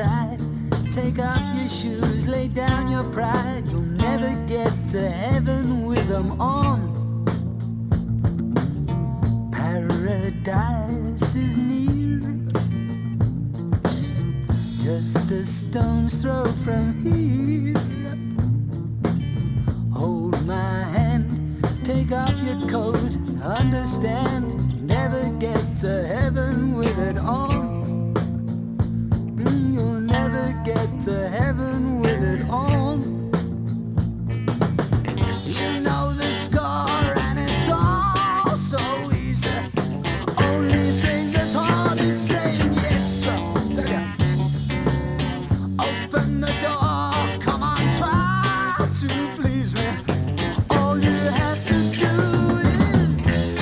inside. Take off your shoes, lay down your pride. You'll never get to heaven with them on. Paradise is near, just a stone's throw from here. Hold my hand, take off your coat. Understand, you never get to heaven with it on. You'll never get to heaven with it on. You know the score and it's all so easy. Only thing that's hard is saying yes. Tell ya. Open the door, come on, try to please me. All you have to do is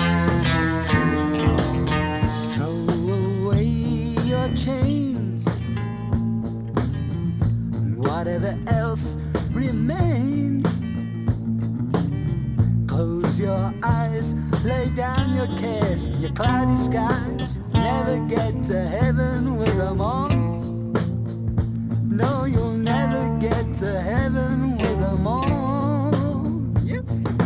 throw away your chains. Whatever else remains, close your eyes, lay down your cares, your cloudy skies. Never get to heaven with them on. No, you'll never get to heaven with them on. Yep.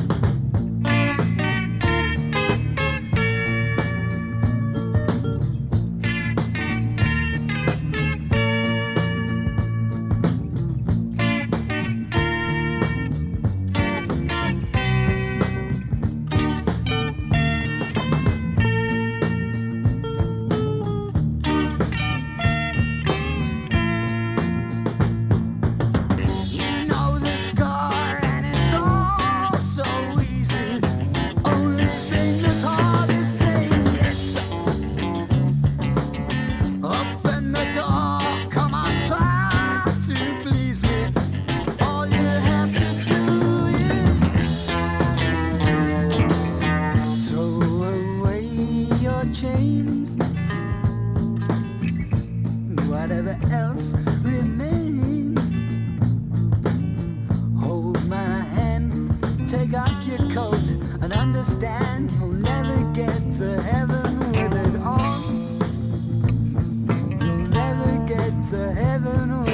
Chains, whatever else remains. Hold my hand, take off your coat, and understand you'll never get to heaven with it on. You'll never get to heaven with